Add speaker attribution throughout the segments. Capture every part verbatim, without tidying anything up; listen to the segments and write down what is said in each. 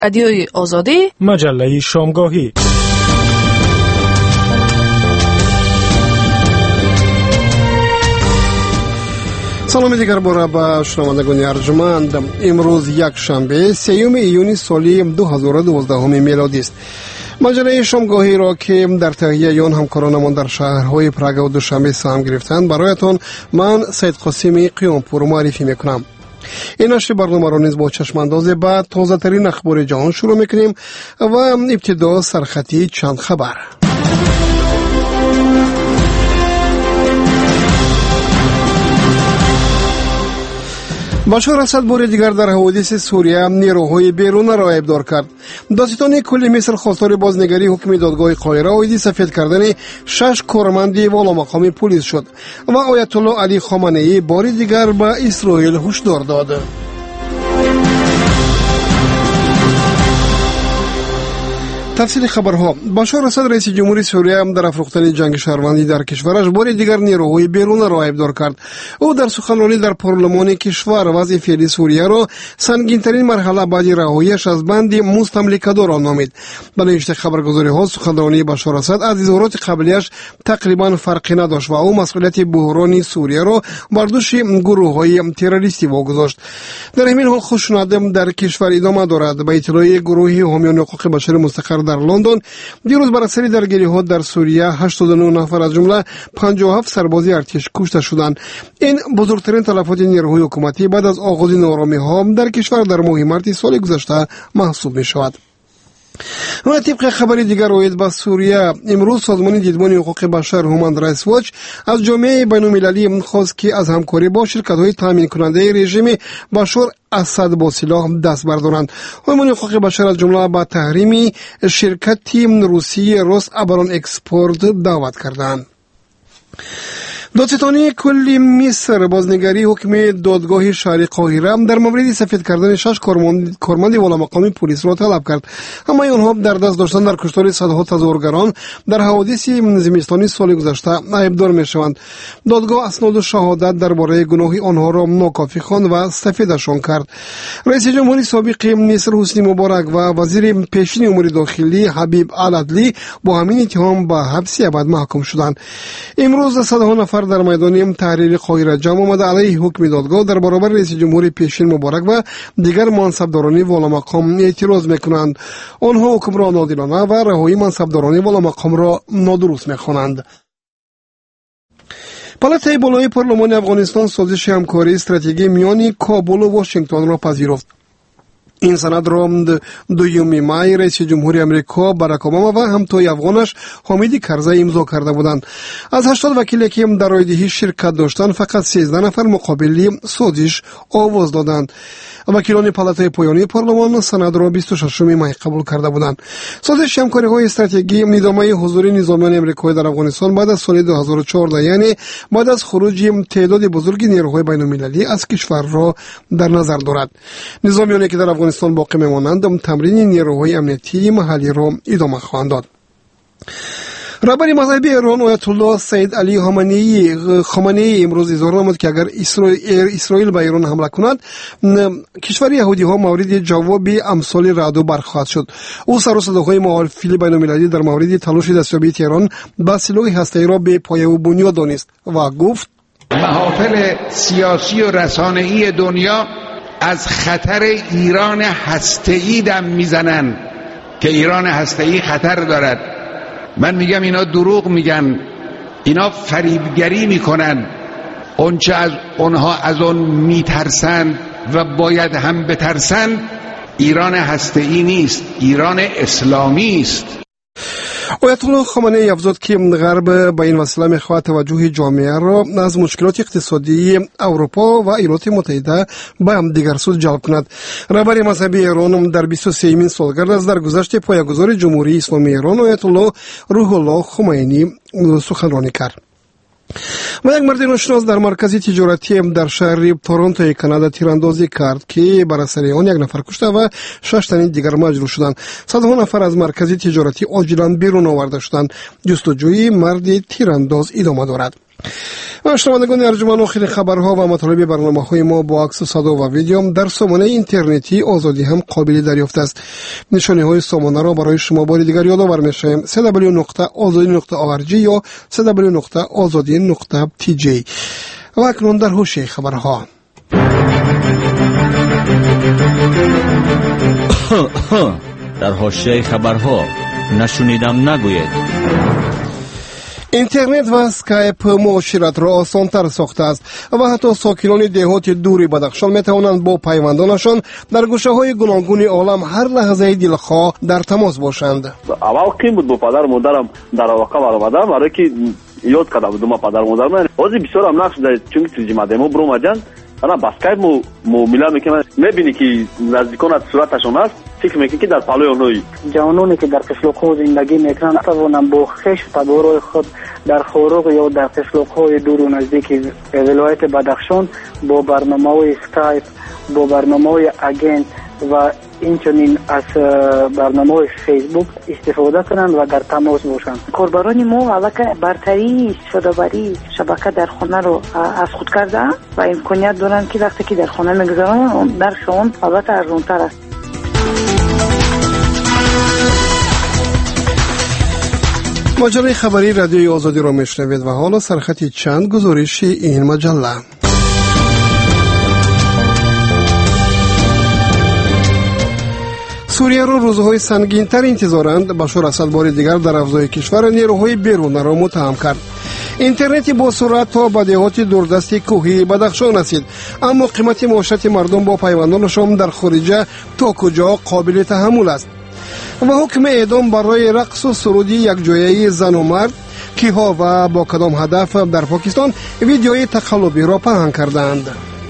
Speaker 1: رادیوی آزادی،
Speaker 2: مجله شامگاهی.
Speaker 3: سلام دیگر باره به شنوندگان ارجمند. امروز یک شنبه سیوم ایون سال دو هزار و دوازده میلادی است. مجله شامگاهی را که در تهیه آن همکارانمان در شهرهای پراگ و دوشنبه سهم گرفتند برایتان من سید قاسمی قیامپور معرفی میکنم. این نشر برنامه را نیز با چشمانداز به تازه ترین اخبار جهان شروع میکنیم و ابتدا سرخطی چند خبر. بشار اسد بار دیگر در حوادث سوریه نیروهای بیرون را ابدار کرد. دادستان کل مصر خواستار بازنگری حکم دادگاه قاهره عاید سفید کردن شش کارمند والا مقام پلیس شد و آیت الله علی خامنه‌ای بار دیگر به اسرائیل هشدار داد. تفصیل خبرها. بشار اسد رئیس جمهوری سوریه در افروختن جنگ شهروندی در کشورش بار دیگر نیروهای بیرون را ابدار کرد. او در سخنرانی در پارلمان کشور وضع فعلی سوریه را سنگین‌ترین مرحله بعد رهایی‌اش از بند مستملکه‌داران نامید. برای اشتراک خبرگزاری‌ها سخنرانی بشار اسد از اظهارات قبلیش تقریبا فرقی نداشت و او مسئولیت بحران سوریه را بر دوش گروه‌های تروریستی واگذاشت. در همین حال خشونت در کشور ادامه دارد. به اطلاع گروهی حامیان حقوق بشر مستقر در لندن دیروز بر اثر درگیری‌ها در سوریه هشتاد و نه نفر از جمله پنجاه و هفت سرباز ارتش کشته شدند. این بزرگترین تلفات نیروهای حکومتی بعد از آغاز نارامی‌ها در کشور در ماه مارس سال گذشته محسوب می‌شود. و طبق خبری دیگر روید به سوریه امروز سازمان دیدبان حقوق بشر هومن رایتس واچ از جامعه بین‌المللی خواست که از همکاری با شرکت‌های تامین کننده رژیم بشار اسد با سلاح دست بردارند. هومن حقوق بشر از جمله به تحریم شرکت روسی روس ابران اکسپورت دعوت کردند. دادستانی کل مصر بازنگری حکم دادگاه شهر قاهره در مورد سفید کردن شش کارمند والا مقام پلیس را طلب کرد. همه آنها در دست داشتن در کشتار صدها تظاهرگران در حوادث زمستانی سال گذشته ابدار میشوند. دادگاه اسناد و شهادت درباره گناه آنها را ناکافی خواند و سفیدشان کرد. رئیس جمهوری سابق مصر حسنی مبارک و وزیر پیشین امور داخلی حبیب العدلی با همین اتهام به حبس ابد محکوم شدند. امروز صدها نفر در میدان تحریر قاهره جمع آمده علیه حکم دادگاه در برابر رئیس جمهوری پیشین مبارک و دیگر منصبداران والا مقام اعتراض میکنند. آنها حکم را ناعادلانه و رهایی منصبداران والا مقام را نادرست میخوانند. پالاتای بالای پارلمان افغانستان سازش همکاری استراتژیک میان کابل و واشنگتن را پذیرفت. این سند را دوم مای رئیس جمهوری امریکا باراک اوباما و همتای افغانش حامد کرزی امضا کرده بودند. از هشتاد وکیلی که در رایدهی شرکت داشتند فقط سیزده نفر مقابل سازش آواز دادند. وکیلان پالاتای پایانی پارلمان سند را بیست و ششم مای قبول کرده بودند. سازش همکاری‌های استراتژیکی ادامه حضور نظامیان امریکایی در افغانستان بعد از سال دو هزار و چهارده یعنی بعد از خروج تعداد بزرگی نیروهای بین‌المللی از کشور را در نظر دارد. نظامیانی که در افغانستان باقی میمانند تمرین نیروهای امنیتی محلی را ادامه خواهند داد. رهبر مذهبی ایران آیت الله سید علی خامنه‌ای خامنه‌ای امروز اظهار نمود که اگر اسرائیل اسرائیل به ایران حمله کند کشور یهودی ها مورد جواب امثال رعد برخواهد شد. او سر و صداهای محافل بین‌المللی در مورد تلاش دستیابی ایران به سلاح هسته‌ای را به پایه و بنیاد دانست و گفت
Speaker 4: محافل سیاسی و رسانه‌ای دنیا از خطر ایران هسته‌ای دم میزنن که ایران هسته‌ای خطر دارد. من میگم اینا دروغ میگن، اینا فریبگری میکنن. اونچه از اونها از اون میترسن و باید هم بترسن ایران هسته‌ای نیست، ایران اسلامی است.
Speaker 3: آیت الله خامنه‌ای افزود که غرب به این وسیله می‌خواهد توجه جامعه را از مشکلات اقتصادی اروپا و ایالات متحده به همدیگر سو جلب کند. رهبر مذهبی ایران در بیست و سومین سالگرد از درگذشت پایه‌گذاری جمهوری اسلامی ایران آیت الله روح الله خمینی سخنرانی کرد. و یک مرد ناشناس در مرکز تجارتی در شهر تورنتو کانادا تیراندازی کرد که بر اثر آن یک نفر کشته و شش تن دیگر مجروح شدند. صدها نفر از مرکز تجارتی عاجلا بیرون آورده شدند. جستجوی مرد تیرانداز ادامه دارد. و شنوندگان ارجمند، آخرین خبرها و مطالب برنامه‌های ما با عکس و صدا و ویدیو در سامانه اینترنتی آزادی هم قابل دریافت است. نشانه‌های سامانه را برای شما بار دیگر یادآور می‌شویم: دبلیو دبلیو دبلیو نقطه آزادی نقطه او ار جی یا دبلیو دبلیو دبلیو نقطه آزادی نقطه تی جی. و اکنون در هوش خبرها.
Speaker 1: در حاشیه خبرها نشنیدم نگوید.
Speaker 3: اینترنت و اسکایپ معاشرت را آسان‌تر ساخته است و حتی ساکنان دهات دوری بدخشان می‌توانند با پیوندانشان در گوشه‌های گوناگون عالم هر لحظه دلخواه در تماس باشند.
Speaker 5: اول کیم بود با پدر مادرم در واقع برآمدم، برای که یاد کرده بودم پدر مادرم. بازی بسیار هم نقش دارد، چون ترجمه دمو برو مجان انا با اسکایپ مو معامله میکنه، میبینی که نزدیکان صورتشون هست، فکر میکنی که در پالوی اونایی.
Speaker 6: جوانانی که در قشلاق‌ها زندگی میکنن توانند با خویش تبارای خود در خاروق یا در قشلاق‌های دور و نزدیک ولایت بدخشان با برنامه‌های اسکایپ، با برنامه‌های اگنت و اینچنین از برنامه‌های فیسبوک استفاده کنند و در تماس باشند.
Speaker 7: کاربران ما البته برتری شده‌وری شبکه در خانه رو از خود کرده و امکانیت دارند که وقتی که در خانه میگذارند در شون البته ارزان‌تر است.
Speaker 3: مجله خبری رادیوی آزادی را میشنوید و حالا سرخط چند گزارش این مجله. سوریه را روزهای سنگین‌تر انتظارند. بشار اسد بار دیگر در افزای کشور نیروهای بیرون را متهم کرد. اینترنت با سرعت تا به دهات دوردست کوهی بدخشان رسید، اما قیمت معاشرت مردم با پیوندانشان در خارج تا کجا قابل تحمل است؟ و حکم اعدام برای رقص و سرودی یک جایه زن و مرد کیها و با کدام هدف در پاکستان ویدیوی تقلبی را پنهان کردند.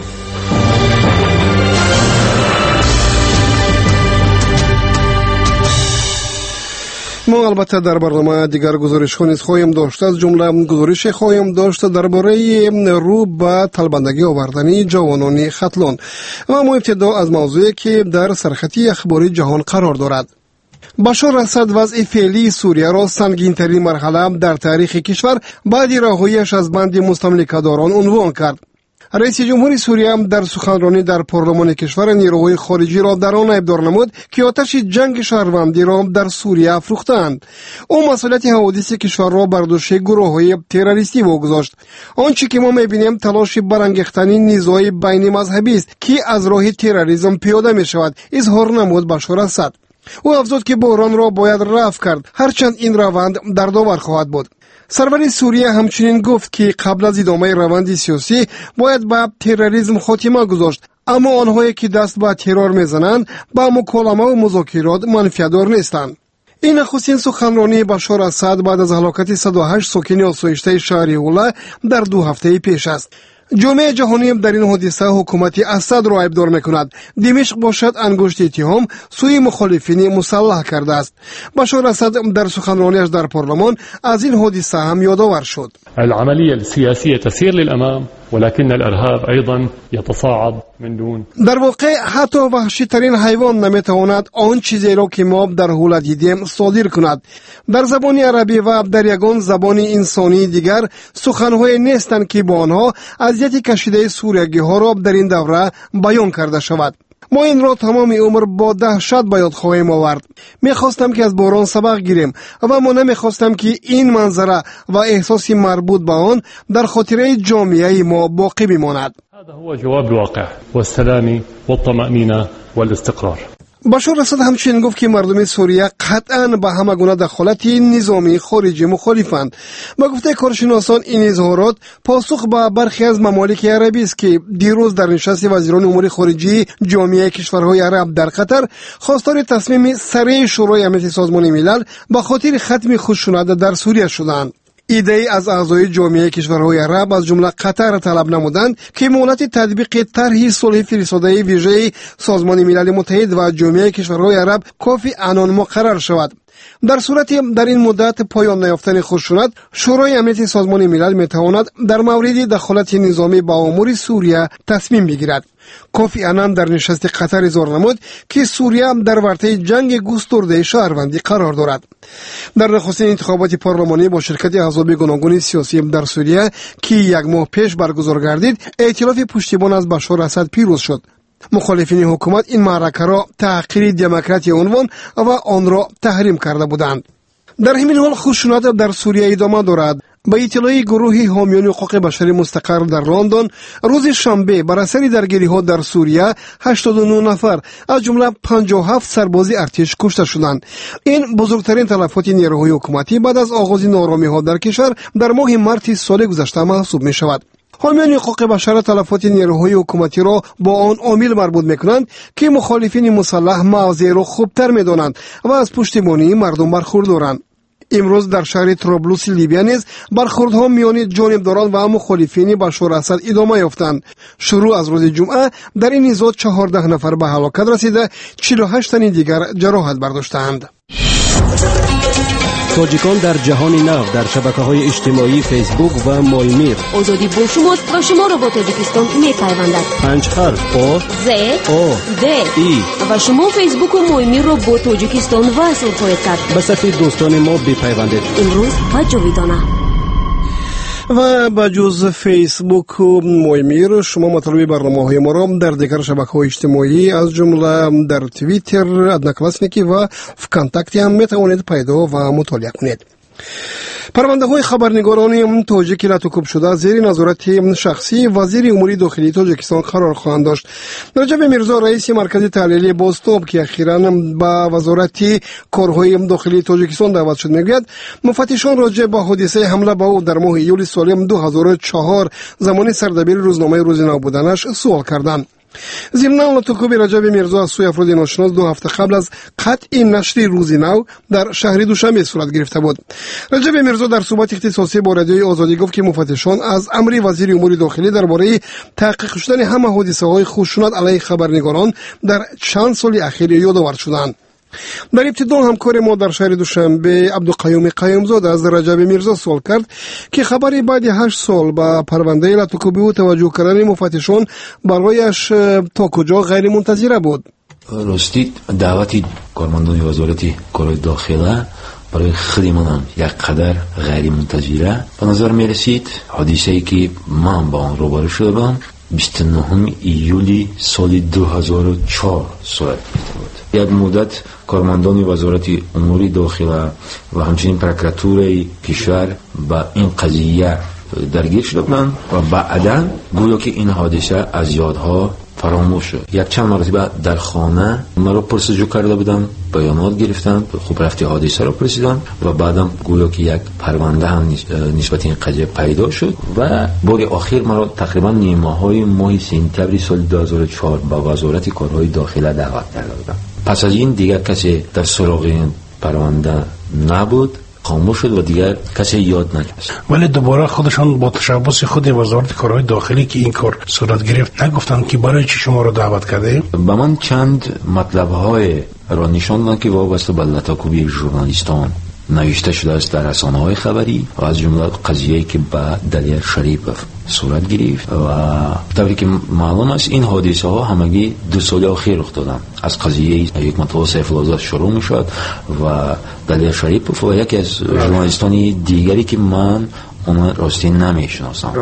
Speaker 3: ما البته در برنامه دیگر گزارش ها نیز خواهیم داشت. از جمله گزارش خواهیم داشت درباره رو به طلبندگی آوردن جوانان ختلان و ما ابتدا از موضوعی که در سرخطی اخباری جهان قرار دارد. بشار اسد وضع فعلی سوریه را سنگین‌ترین مرحله در تاریخ کشور بعد رهایی‌اش از بند مستملکه‌داران عنوان کرد. رئیس جمهور سوریه در سخنرانی در پارلمان کشور نیروهای خارجی را در آن ابدار نمود که آتش جنگ شهروندی را در سوریه افروختند. او مسئولیت حوادث کشور را بر دوش گروه‌های تروریستی واگذاشت. آنچه که ما می‌بینیم تلاش برانگیختن نزاع بین مذهبی است که از راه تروریسم پیاده می‌شود، اظهار نمود بشار اسد. او افزود که بحران را باید رفع کرد، هرچند این روند دردآور خواهد بود. سرور سوریه همچنین گفت که قبل از ادامه روند سیاسی باید به تروریسم خاتمه گذاشت، اما آنهایی که دست به ترور میزنند با مکالمه و مذاکرات منفعت‌دار نیستند. این نخستین سخنرانی بشار اسد بعد از هلاکت صد و هشت ساکن آسایشته شهر حوله در دو هفته پیش است. جامعه جهانی در این حادثه حکومت اسد را ابدار میکند. دمشق باشد انگشت اتهام سوی مخالفین مسلح کرده است. بشار اسد در سخنرانیش در پارلمان از این حادثه هم یادآور شد.
Speaker 8: العملية السياسية تسير للأمام ولكن الإرهاب أيضا يتصاعد من دون.
Speaker 3: در واقع حتی وحشی ترین حیوان نمیتواند آن چیزی را که ما در حوله دیدیم صادر کند. در زبان عربی و در یگان زبان انسانی دیگر سخنهای نیستند که با آنها اذیت کشیده سوریگی ها را در این دوره بیان کرده شود. ما این را تمام عمر با دهشت به یاد خواهیم آورد. میخواستم که از بحران سبق گیریم و ما نمیخواستم که این منظره و احساس مربوط به آن در خاطره جامعه ما باقی بماند.
Speaker 8: هذا هو جواب الواقع والسلام والطمأنينة والاستقرار.
Speaker 3: بشار اسد همچنین گفت که مردم سوریه قطعاً به همه گونه دخالت نظامی خارجی مخالفند. با گفته کارشناسان این اظهارات پاسخ به برخی از ممالک عربی است که دیروز در نشست وزیران امور خارجه جامعه کشورهای عرب در قطر خواستار تصمیم سریع شورای امنیت سازمان ملل به خاطر ختم خشونت در سوریه شدند. ایده از اعضای جامعه کشورهای عرب از جمله قطر طلب نمودند که مهلت تطبیق طرح صلح فرستاده ویژه سازمان ملل متحد و جامعه کشورهای عرب کافی عنان مقرر شود. در صورتی در این مدت پایان نیافتن خشونت، شورای امنیت سازمان ملل میتواند در مورد دخالت نظامی با امور سوریه تصمیم بگیرد. کوفی آنان در نشست قطر اظهار نمود که سوریه در ورطه جنگ گسترده شهروندی قرار دارد. در نخستین انتخابات پارلمانی با شرکت احزاب گوناگون سیاسی در سوریه که یک ماه پیش برگزار گردید، ائتلاف پشتیبان از بشار اسد پیروز شد. مخالفین حکومت این معرکه را تحقیر دموکراسی عنوان و آن را تحریم کرده بودند. در همین حال خشونت در سوریه ادامه دارد. با اطلاع گروه حامیان حقوق بشر مستقر در لندن، روز شنبه بر اثر درگیری‌ها در سوریه هشتاد و نه نفر از جمله پنجاه و هفت سرباز ارتش کشته شدند. این بزرگترین تلفات نیروهای حکومتی بعد از آغاز نارامی‌ها در کشور در ماه مارس سال گذشته محسوب می‌شود. حامیان حقوق بشر تلفات نیروهای حکومتی را با آن عامل مربوط می‌کنند که مخالفین مسلح موضع را خوبتر می‌دانند و از پشتیبانی مردم برخوردارند. امروز در شهر طرابلس لیبیا نیز برخوردها میان جانبداران و مخالفین بشار اسد ادامه یافتند. شروع از روز جمعه در این نزاع چهارده نفر به هلاکت رسیده، چهل و هشت تن دیگر جراحت برداشتند.
Speaker 9: تاجیکان در جهان نو در شبکه‌های اجتماعی فیسبوک و مایمیر.
Speaker 10: آزادی با شماست و شما را با تاجیکستان می‌پیوندد.
Speaker 9: پنج حرف آ
Speaker 10: ز
Speaker 9: آ
Speaker 10: د
Speaker 9: ای
Speaker 10: و شما فیسبوک و مایمیر را با تاجیکستان وصل خواهید کرد.
Speaker 9: به صفحه دوستان ما بپیوندید.
Speaker 10: امروز و جاویدانه.
Speaker 3: و با جز فیسبوک و مایمیر شما مطالب برنامه‌های ما را در دیگر شبکه‌های اجتماعی از جمله در توییتر ادناکلاسنیکی و فکانتاکتی هم میتوانید پیدا و مطالعه کنید. پرونده های خبرنگاران تاجیک لاتوکوب شده زیر نظارت شخصی وزیر امور داخلی تاجیکستان قرار خواهند داشت. رجب میرزا رئیس مرکز تحلیلی بازتاب که اخیراً به وزارت کارهای داخلی تاجیکستان دعوت شد میگوید مفتشان راجع به حادثه حمله به او در ماه ایول سال دو هزار و چهار زمان سردبیر روزنامه روز نو بودنش سوال کردند. ضمن لاتوکوب رجب میرزا از سوی افراد ناشناس دو هفته قبل از قطع نشر روز نو در شهر دوشنبه صورت گرفته بود. رجب میرزا در صحبت اختصاصی با رادیوی آزادی گفت که مفتشان از امر وزیر امور داخلی درباره تحقیق شدن همه حادثه های خشونت علیه خبرنگاران در چند سال اخیر یادآور شدند. در ابتدا همکار ما در شهر دوشنبه عبدالقیوم قیومزاده از رجب میرزا سوال کرد که خبری بعد هشت سال با پرونده لاتوکوبی و توجه کردن مفتشان برایش تا کجا غیر منتظره بود.
Speaker 11: راستی دعوتی کارمندان وزارت کارهای داخله برای خودی منم یک قدر غیر منتظره به نظر می رسید. حادثه‌ای که من با آن روبرو شده بودم بیست و نه ایولی سال دو هزار و چهار صورت گرفته بود. یک مدت کارمندان وزارت امور داخله و همچنین پروکراتور کشور با این قضیه درگیر شده بودند و بعداً گویا که این حادثه از یادها فراموش شد. یک چند مرتبه در خانه مرا پرسجو کرده بودن، بیانات گرفتن، خوب رفتی حادثه را پرسیدن و بعدم گویا که یک پرونده هم نسبت این قضیه پیدا شد و بار آخر مرا تقریبا نیمه های ماه سپتامبر سال دو هزار و چهار با وزارت کارهای داخله دعوت کرده بودن. پس از این دیگر کسی در سراغ این پرونده نبود، خاموش شد و دیگر کسی یاد نگرفت.
Speaker 12: ولی دوباره خودشان با تشبث خود وزارت کارهای داخلی که این کار صورت گرفت نگفتن که برای چی شما رو دعوت کرده؟
Speaker 11: به من چند مطلب‌های را نشان دادن که وابسته به لاتوکوبی ژورنالیستان نوشته شده است در رسانه‌های خبری و از جمله قضیه‌ای که به دلیل شریف صورت گرفت و طوری که معلوم است این حادثه ها همگی دو سال اخیر رخ دادن. از قضیه یک مطلب سیف الازاد شروع می شد و دلیل شریف و یکی از ژورنالیستان دیگری که من اون راستی نمی شناسم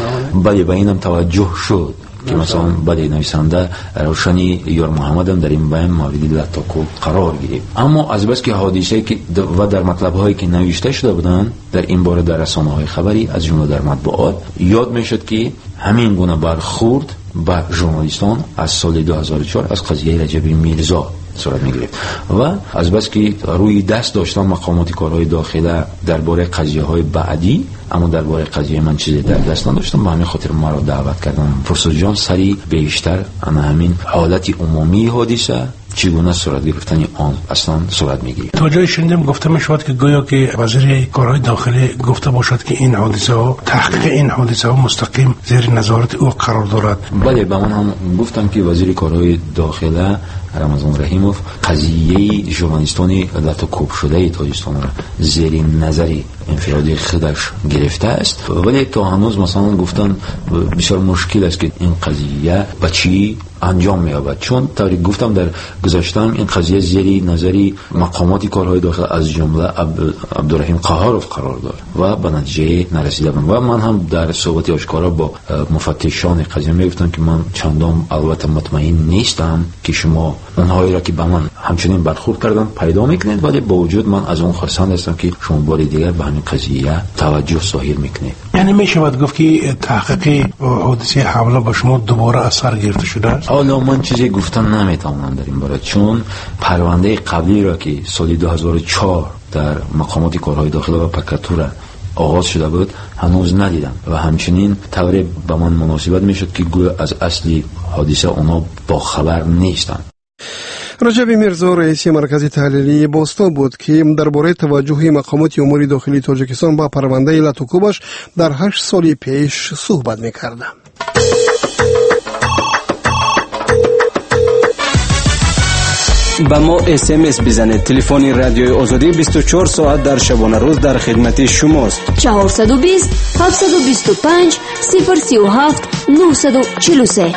Speaker 11: ولی به اینم توجه شد که مثلا بعد نویسنده روشنی یار محمد هم در این بیان مورد لاتوکوب قرار گرفت. اما از بس که حادثه که و در مطلب هایی که نوشته شده بودن در این باره در رسانه های خبری از جمله در مطبوعات یاد می شد که همین گونه برخورد با ژورنالیستان از سال دو هزار و چهار از قضیه رجب میرزا صورت می گرفت و از بس که روی دست داشتن مقامات کارهای داخله درباره قضیه های بعدی اما درباره قضیه من چیزی در دست نداشتم، به همین خاطر ما را دعوت کردن. پرسو جان سری بیشتر انا همین حالت عمومی حادثه چگونه صورت گرفتن آن اصلا صورت میگیره.
Speaker 12: تا جای شنیدم گفته میشود که گویا که وزیر کارهای داخلی گفته باشد که این حادثه ها تحقیق این حادثه ها مستقیم زیر نظارت او قرار دارد.
Speaker 11: بله، به من هم گفتم که وزیر کارهای داخلی رمضان رحیموف قضیه ژورنالیستان لاتوکوب شده تاجیکستان را زیر نظری انفرادی خودش گرفته است، ولی تا هنوز مثلا گفتن بسیار مشکل است که این قضیه با چی انجام می‌یابد، چون طوری گفتم در گذاشتم این قضیه زیر نظری مقامات کارهای داخل از جمله عبدالرحیم قهاروف قرار دارد و به نتیجه نرسیده بود. و من هم در صحبت آشکارا با مفتشان قضیه میگفتم که من چندان البته مطمئن نیستم که شما اونهایی را که به من همچنین برخورد کردن پیدا میکنید، ولی با وجود من از اون خرسند هستم که شما بار دیگر به همین قضیه توجه ظاهر میکنید.
Speaker 12: یعنی میشود گفت که تحقیق حادثه حمله با شما دوباره اثر گرفته شده است؟
Speaker 11: حالا من چیزی گفتن نمیتونم در این باره، چون پرونده قبلی را که سال دو هزار و چهار در مقامات کارهای داخلی و پرکاتور آغاز شده بود هنوز ندیدم و همچنین طوری به من مناسبت میشد که گویا از اصلی حادثه اونا با خبر نیستند.
Speaker 3: رجب میرزا رئیس مرکز تحلیلی بوستا بود که درباره توجه مقامات امور داخلی تاجیکستان با پرونده لاتوکوبش در هشت سال پیش صحبت میکرد.
Speaker 13: با ما اس ام اس بزنید. تلفن رادیوی آزادی بیست و چهار ساعت در شبانه روز در خدمت شماست.
Speaker 10: چهارصد و بیست هفتصد و بیست و پنج صفر سی و هفت نهصد و چهل و سه.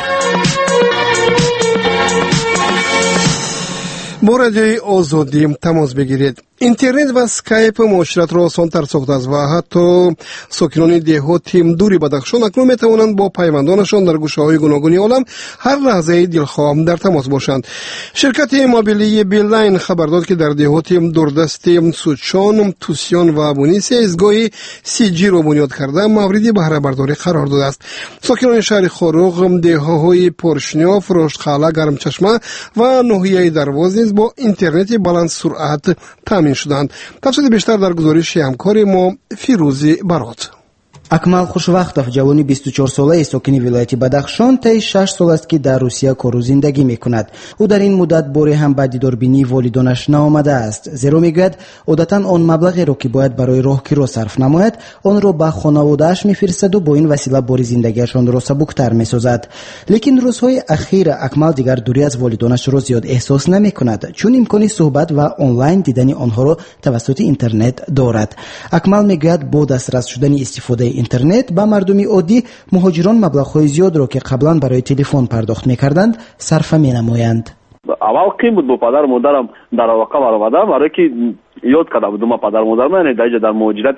Speaker 3: با رادیوی آزادی تماس بگیرید. اینترنت و اسکایپ معاشرت را آسان‌تر ساخته است و حتی ساکنان دهات دوری بدخشان اکنون میتوانند با پیوندانشان در گوشه‌های گوناگون عالم هر لحظه دلخواه در تماس باشند. شرکت موبیلی بیلاین خبر داد که در دهات دوردست سوچان، توسیان و بونیس ایستگاه سی جی را بنیاد کرده مورد بهره برداری قرار داده است. ساکنان شهر خاروق، دهه‌های پرشنیاف، رشتخاله، گرمچشمه و ناحیه درواز نیز با اینترنت بلند سرعت تامین شدند. تفصیل بیشتر در گزارش همکار ما فیروزی برات.
Speaker 14: اکمل خوشوقتов جوانی بیست و چهار ساله ساکن ولایت بدخشان طی شش سال است که در روسیه کار و زندگی میکند. او در این مدت باری هم به دیداربینی والدانش نآمده است، زیرا میگوید عادتا آن مبلغی را که باید برای راهگیری صرف نماید آن را به خانواده‌اش میفرستد و با این وسیله باری زندگیشان را سبکتر میسازد. لیکن روزهای اخیر اکمل دیگر دوری از والدانش را زیاد احساس نمیکند، چون امکان صحبت و آنلاین دیدن آنها را توسط اینترنت دارد. اکمل میگوید با دسترس شدن استفاده اینترنت با مردمی عادی مهاجران مبلغ‌های زیاد را که قبلا برای تلفن پرداخت می‌کردند صرف می‌نمایند.
Speaker 5: اول قیم بود با پدر مادرم در واقع برآمدم، برای که یاد کرده بودم ما پدر مادرم، یعنی در در مهاجرت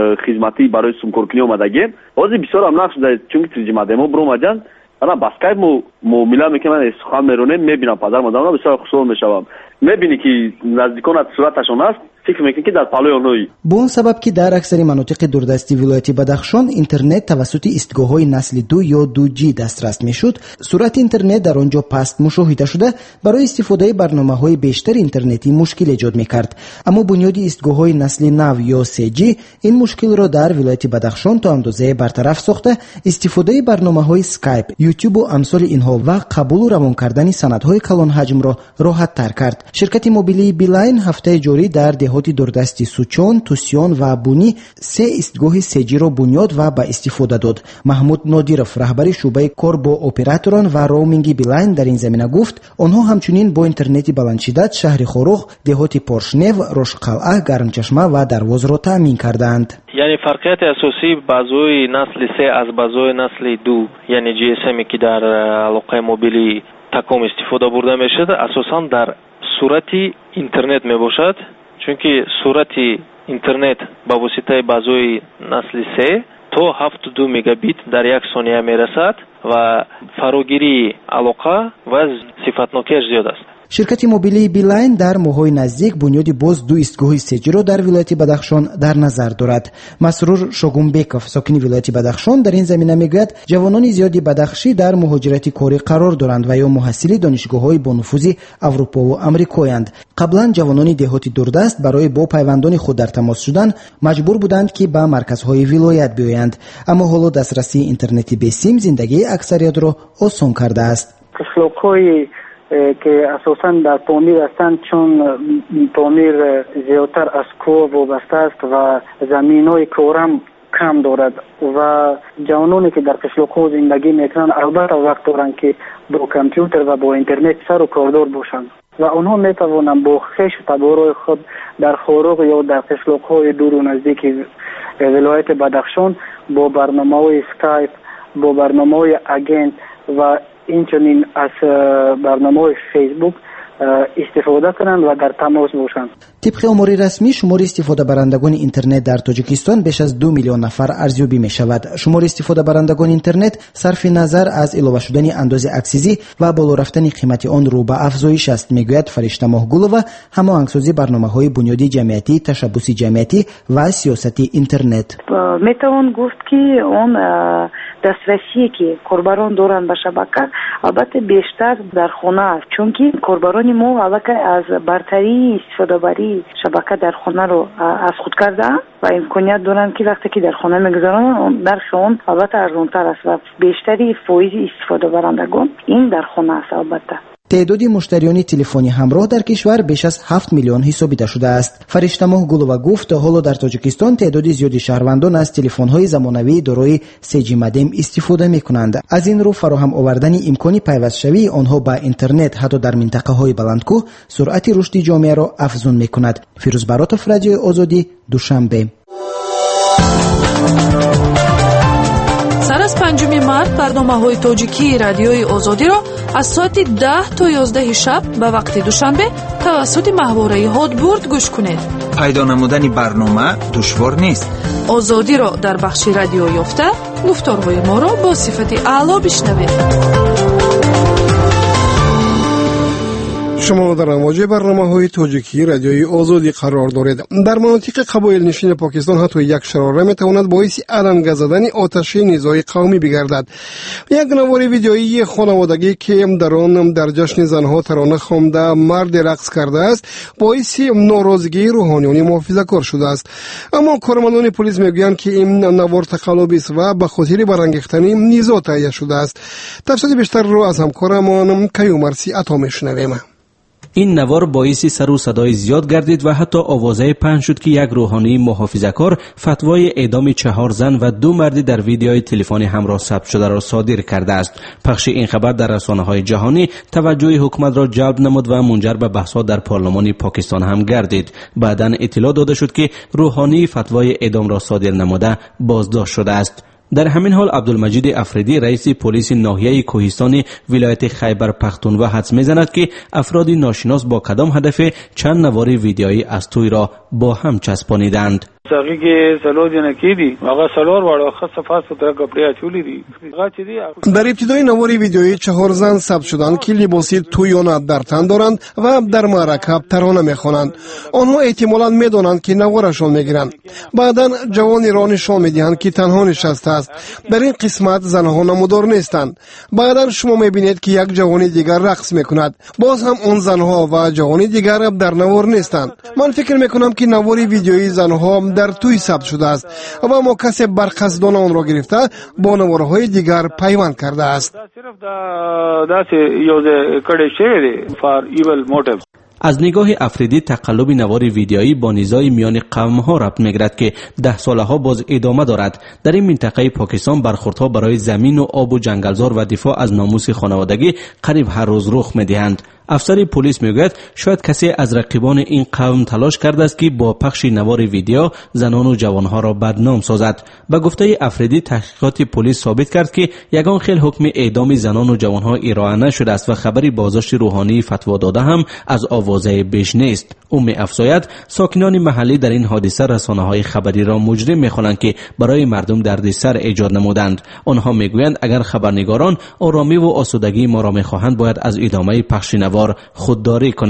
Speaker 5: خدمتی برای سومکورکنی اومدگیم. بازی بسیار هم نقش داشت، چون که ترجمه برو مجان انا باسکای مو مومیلا میکنن سخن میرونه، میبینم پدر مادرم بسیار خوشحال میشم. میبینی که نزدیکان صورتشون است، فکر میکنی که در پالوی اونایی.
Speaker 14: به اون سبب که در اکثر مناطق دوردستی ولایت بدخشان اینترنت توسط ایستگاه‌های نسل دو یا دو جی دسترس میشد، سرعت اینترنت در آنجا پست مشاهده شده برای استفاده برنامه‌های بیشتر اینترنتی مشکل ایجاد میکرد. اما بنیاد ایستگاه‌های نسل نو یا سه جی این مشکل را در ولایت بدخشان تا اندازه برطرف ساخته استفاده برنامه‌های اسکایپ، یوتیوب و امثال اینها و قبول و روان کردن سندهای کلان حجم را راحت تر کرد. شرکت موبیلی بیلاین هفته جاری در دهات دوردستی سوچان، توسیان و بونی سه ایستگاه سه جی را بنیاد و به استفاده داد. محمود نادیرов رهبر شعبه کار با اپراتوران و رومینگ بیلاین در این زمینه گفت آنها همچنین با اینترنت بلند شدت شهر خاروق، دهات پرشنو، رشتقلعه، گرمچشمه و درواز را تامین کردند.
Speaker 15: یعنی فرقیت اساسی بازوی نسل سه از بازوی نسل دو، یعنی جی اس ام که در علاقه موبیلی تکام استفاده برده میشد اساسا در صورت اینترنت می باشد، چون که صورت اینترنت با واسطه بازوی نسل سه تا هفتاد و دو مگابیت در یک ثانیه می رسد و فراگیری علاقه و صفتناکیش زیاد است.
Speaker 14: شرکت موبیلی بیلاین در ماه‌های نزدیک بنیاد باز دو ایستگاه سه جی را در ولایت بدخشان در نظر دارد. مسرور شگونبکov ساکن ولایت بدخشان در این زمینه میگوید جوانان زیادی بدخشی در مهاجرت کاری قرار دارند و یا محصل دانشگاه‌های با نفوذ اروپا و آمریکایند. قبلا جوانان دهات دوردست برای با پیوندان خود در تماس شدن مجبور بودند که به مرکزهای ولایت بیایند، اما حالا دسترسی اینترنتی به سیم زندگی اکثریت را آسان کرده است.
Speaker 6: قشلاق‌های که اساسا در پامیر هستند، چون پامیر زیادتر از کوه وابسته است و زمین‌های کورم کم دارد و جوانانی که در قشلاق‌ها زندگی میکنند البته وقت دارند که با کامپیوتر و با اینترنت سر و کاردار باشند و آنها میتوانند با خویش و تبارای خود در خاروق یا در قشلاق‌های دور و نزدیک ولایت بدخشان با برنامه‌های اسکایپ، با برنامه‌های اگنت و اینچنین از برنامه‌های فیسبوک استفاده کنند و در تماس باشند.
Speaker 14: طبق امور رسمی شمار استفاده برندگان اینترنت در تاجیکستان بیش از دو میلیون نفر ارزیابی می شود. شمار استفاده برندگان اینترنت صرف نظر از علاوه شدن اندازه اکسیزی و بالا رفتن قیمت آن رو به افزایش است، میگوید فرشته ماهگلووا، هماهنگسازی برنامه‌های بنیادی جمعیتی، تشبثی جمعیتی و سیاستی اینترنت.
Speaker 7: میتوان گفت که اون دسترسی که کاربران دارند به شبکه البته بیشتر در خانه است، چون که کاربران ما البته از برتری استفاده بری شبکه در خانه رو از خود کرده و امکانیت دارند که وقتی که در خانه میگذارن در خون البته ارزانتر است و بیشتری فایز استفاده برندگان این در خانه است. البته
Speaker 14: تعداد مشتریان تلفنی همراه در کشور بیش از هفت میلیون حسابیده شده است. فرشته ماهگلووا گفت تا حالا در تاجیکستان تعداد زیادی شهروندان از تلفن‌های زمانوی دارای سه جی مودم استفاده می‌کنند. از این رو فراهم آوردن امکانی پیوست‌شوی آنها با اینترنت حتی در منطقه‌های بلندکوه سرعت رشد جامعه را افزون می‌کند. فیروز براتوف، رادیوی آزادی، دوشنبه.
Speaker 16: سر از پنجم مارس برنامه‌های تاجیکی رادیوی آزادی را از ساعت ده تا یازده شب به وقت دوشنبه توسط ماهواره هادبورد گوش کنید.
Speaker 17: پیدا نمودن برنامه دشوار نیست.
Speaker 16: آزادی را در بخش رادیو یافته گفتارهای ما را با صفت اعلی بشنوید.
Speaker 3: شما در امواج برنامه‌های تاجیکی رادیوی آزادی قرار دارید. در مناطق قبایل نشین پاکستان حتی یک شراره میتواند باعث علنگ زدن آتش نزاع قومی بگردد. یک نوار ویدیویی خانوادگی که در آن در جشن زنها ترانه خوانده مرد رقص کرده است باعث ناراضگی روحانیان محافظه‌کار شده است. اما کارمندان پلیس میگویند که این نوار تقلبی است و به خاطر برانگیختن نزاع تهیه شده است. تفصیل بیشتر رو از همکارمان کیومرسی عطا میشنویم.
Speaker 18: این نوار باعث سر و صدای زیاد گردید و حتی آوازه پخش شد که یک روحانی محافظه‌کار فتوای اعدام چهار زن و دو مرد در ویدیوی تلفنی همراه ثبت شده را صادر کرده است. پخش این خبر در رسانه‌های جهانی توجه حکومت را جلب نمود و منجر به بحث‌ها در پارلمان پاکستان هم گردید. بعداً اطلاع داده شد که روحانی فتوای اعدام را صادر نموده بازداشت شده است. در همین حال عبدالمجید افریدی رئیس پلیس ناحیه کوهستان ولایت خیبر پختونخوا حدس میزند که افراد ناشناس با کدام هدف چند نوار ویدیویی از توی را با هم چسبانیدند.
Speaker 19: ساقی که سلور جنکی دی آقا سلور واړه خاص صفات ستر کپڑے اچولی دی
Speaker 3: در ابتدای نوار ویدیویی چهار زن ثبت شدند که لباسی تویانه در تن دارند و در معرکه ترانه میخوانند. آنها احتمالاً میدانند که نوارشان میگیرند. بعداً جوانی را نشان میدهند که تنها نشسته است. در این قسمت زنها نمودار نیستند. بعداً شما میبینید که یک جوانی دیگر رقص میکند. باز هم آن زنها و جوانی دیگر در نوار نیستند. من فکر میکنم که نوار ویدیویی زنها در توی ثبت شده است و ما کسی برقصدانه آن را گرفته با نوارهای دیگر پیوند کرده است.
Speaker 18: از نگاه افریدی تقلب نوار ویدیویی با نزاع میان قوم‌ها ربط می‌گیرد که ده ساله‌ها باز ادامه دارد. در این منطقه پاکستان برخوردها برای زمین و آب و جنگلزار و دفاع از ناموس خانوادگی قریب هر روز رخ می‌دهند. افسر پلیس میگوید شاید کسی از رقیبان این قوم تلاش کرده است که با پخش نوار ویدیو زنان و جوانها را بدنام سازد. به گفته افریدی تحقیقات پلیس ثابت کرد که یگان خیل حکم اعدام زنان و جوانها ارائه نشده است و خبری بازداشت روحانی فتوا داده هم از آوازه بیش نیست. او می‌افزاید ساکنان محلی در این حادثه رسانه‌های خبری را مجرم می‌خوانند که برای مردم دردسر ایجاد نمودند. آنها میگویند اگر خبرنگاران آرامی و آسودگی ما را می‌خواهند باید از ادامه پخش نوار خودداری کنند.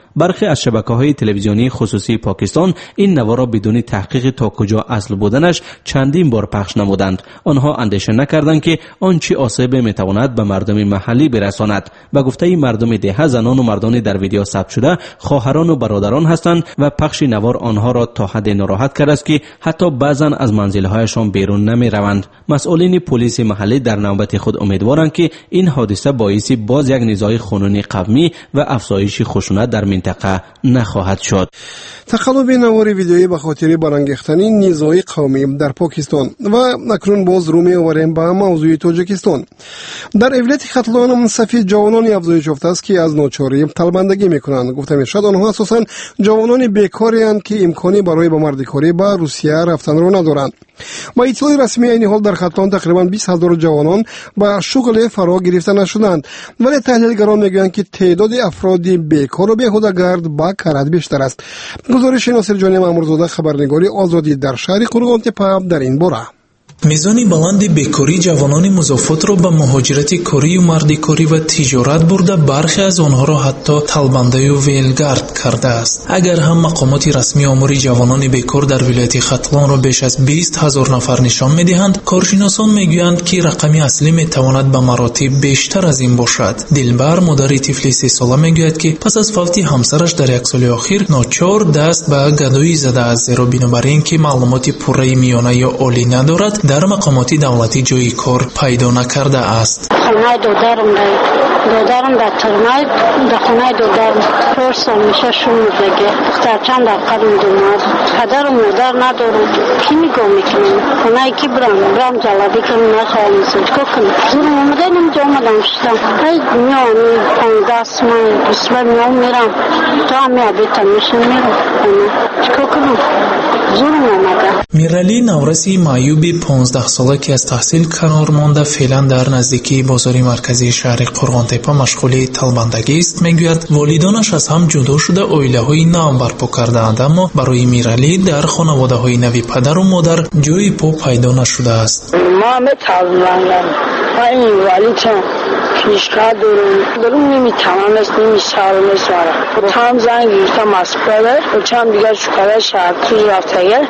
Speaker 18: برخی از شبکه‌های تلویزیونی خصوصی پاکستان این نوا را بدون تحقیق تا کجا اصل بودنش چندین بار پخش نمودند. آنها اندیشه نکردند که آن چه آسیب میتواند به مردم محلی برساند. به گفته مردم ده، زنان و مردان در ویدیو ثبت شده خواهران و برادران هستند و پخش نوار آنها را تا حد ناراحت کرده است که حتی بعضا از منزل‌هایشان بیرون نمی‌روند. مسئولین پلیس محلی در نوبت خود امیدوارند که این حادثه باعث باز یک نزاع خونین قومی و افزایش خشونت در منطقه نخواهد شد.
Speaker 3: تقلب نوار ویدیویی به خاطر برانگیختن نزاع قومی در پاکستان و اکنون باز رو می‌آوریم به موضوع تاجیکستان. در ولایت ختلان صفی جوانانی افزایش یافته است که از ناچاری طلبندگی می‌کنند. گفته می‌شود آنها اساساً جوانان بیکاری اند که امکانی برای به مردکاری به روسیه رفتن را ندارند. با اطلاع رسمی این حال در ختلان تقریباً بیست هزار جوانان به شغل فرا گرفته نشدند، ولی تحلیلگران میگویند که تعداد افراد بیکار و بیهوده‌گرد با کرد بیشتر است. گزارش ناصر جان مامورزاده، خبرنگاری آزادی در شهر قرغانتپه در این باره.
Speaker 20: мизони баланди бекории ҷавонони музофотро ба муҳоҷирати корию мардикорӣ ва тиҷорат бурда бархе аз онҳоро ҳатто талбандаю велгард кардааст. агар ҳам мақомоти расмии омури ҷавонони бекор дар вилояти хатлонро беш аз бист ҳазор нафар нишон медиҳанд, коршиносон мегӯянд ки рақами аслӣ метавонад ба маротиб бештар аз ин бошад. дилбар модари тифли се сола мегӯяд ки пас аз фавти ҳамсараш дар як соли охир ночор даст ба гадоӣ задааст, зеро бинобар ин ки маълумоти пурраи миёна ё олӣ надорад, дар мақомоти давлатӣ ҷойи кор пайдо накардааст.
Speaker 21: хонаи додарам додарам дар турмай дар хонаи додарам чор сол меша шумудagi духтарчам дар қадам думад падару модар надорам ки нигоҳ мекунам хонаи ки бирам бирам ҷалабӣ кунам нахоҳам чикор кунам зурум омадаи намҷо омадам шидам ай меоми понздаҳ сумай бисбар меом мерам то ҳами обедам мешам мерам хона чикор кунам зурум омада.
Speaker 20: миралӣ навраси маъюби понздаҳсола ки аз таҳсил канор монда феълан дар наздикии бозори марказии шаҳри қурғонтепа машғули талбандагист, мегӯяд волидонаш аз ҳам ҷудо шуда оилаҳои нав барпо кардаанд, аммо барои миралӣ дар хонаводаҳои нави падару модар ҷойи по пайдо нашудааст.
Speaker 21: ман метавонам ман инвалидам пишка дорам дорам неметавонам немисарам мезварам там занг гирифтам аз падар очам дигар шукара шаҳртӯз рафтага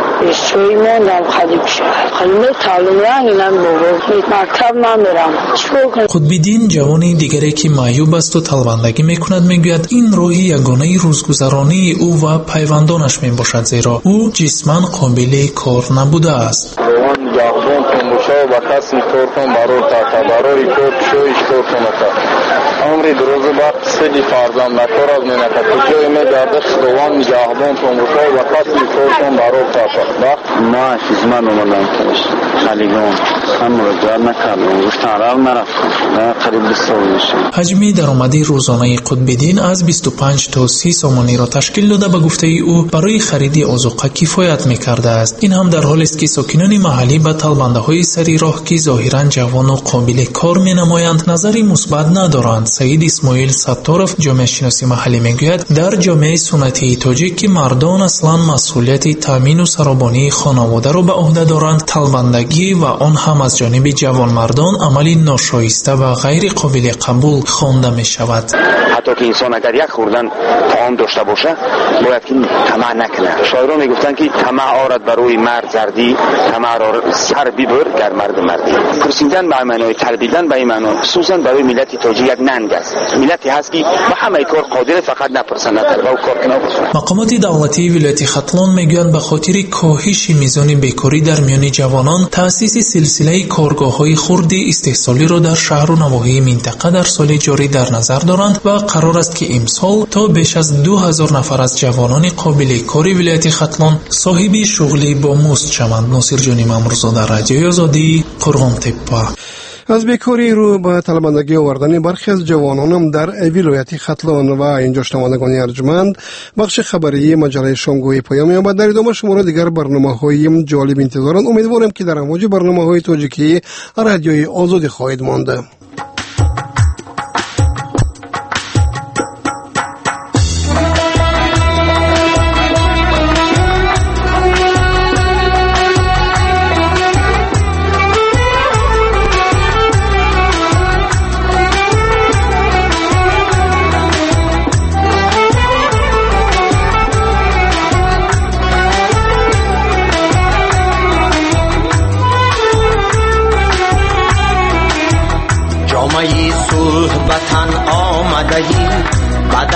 Speaker 21: اشتوی موندم خدیب شد خدیب تعلیم اینم بابا مکتب نمیرم چیکار کنم.
Speaker 20: خودبیدین جوانی دیگری که معیوب است و طلبندگی میکند میگوید این راهی یگانه روزگذرانی او و پیوندانش میباشد، زیرا او جسماً قابل کار نبوده است.
Speaker 22: یاغدون تموشا و کسی کارتون برای تا برای کار شویش کارتون نکرد. عمری دروز وقت سلی فرزند نکار از نکرد. کجای میگرده خدوان یاغدون تموشا و کسی کارتون برای تا وقت ما چیزمان اومدم کنش خالیگان هم رجوع نکردم گفتن راه نرفتم قریب بیست سال میشه.
Speaker 20: حجم درآمدی روزانه قطب‌الدین از بیست و پنج تا سی سامانی را تشکیل داده به گفته او برای خرید آذوقه کفایت میکرده است. این هم در حالی است که ساکنان محلی به طلبنده‌های سری راه که ظاهراً جوان و قابل کار مینمایند نظری مثبت ندارند. سعید اسماعیل ستارов جامعه شناسی محلی میگوید در جامعه سنتی تاجیک که مردان اصلا مسئولیت تامین و سرابانی خانواده را به عهده دارند، طلبندگی و آن هم از جانب جوانمردان عملی ناشایسته و غیر قابل قبول خوانده می شود.
Speaker 23: حتی که انسان اگر یک خوردن طعام داشته باشه باید که طمع نکنه. شاعران میگفتند که طمع آرد برای مرد زردی، طمع را سر ببر گر مرد مردی. پرسیدن به معنای طلبیدن به معنای خصوصا برای ملت تاجیک یک ننگ است. ملتی هست که به همه کار قادر، فقط نپرسند نطلب و کار کنه.
Speaker 20: مقامات دولتی ولایت ختلان میگویند به خاطر کاهش میزان بیکاری در میان جوانان تأسیس سلسله کارگاه‌های خرد استحصالی را در شهر و نواحی منطقه در سال جاری در نظر دارند و قرار است که امسال تا بیش از دو هزار نفر از جوانان قابل کار ولایت ختلان صاحب شغلی با مزد شوند. ناصر جانی مامورزاده، رادیوی آزادی، قرغانتپه.
Speaker 3: از بیکاری رو به طلبندگی آوردن برخی از جوانان در ولایت ختلان و اینجا شنوندگان ارجمند، بخش خبری مجله شامگویی پایان می‌یابد. در ادامه شماره دیگر برنامه‌های جالب انتظارند. امیدوارم که در امواج برنامه‌های تاجیکی رادیوی آزادی خواهید ماند.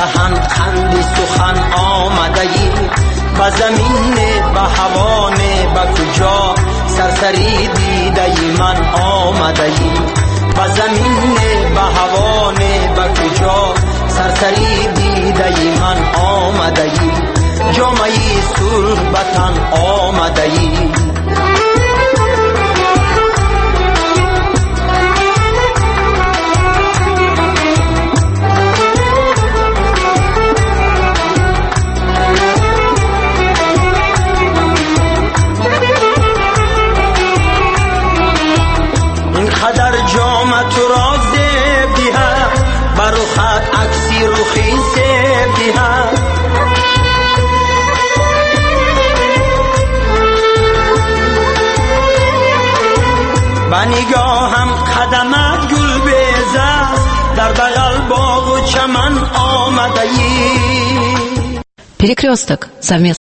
Speaker 1: دهن خند سخن آمده ای به زمین به هوان به کجا سرسری دیده ای من آمده ای به زمین به هوان به کجا سرسری دیده ای من آمده ای جامعه سرخ بطن آمده ای قدر جام تو را زیب دیه بر خط عکسی روخی زیب دیه با نگاهم قدمت گل بیزه در بغل باغ و چمن آمده ای.
Speaker 2: Перекресток. Совместно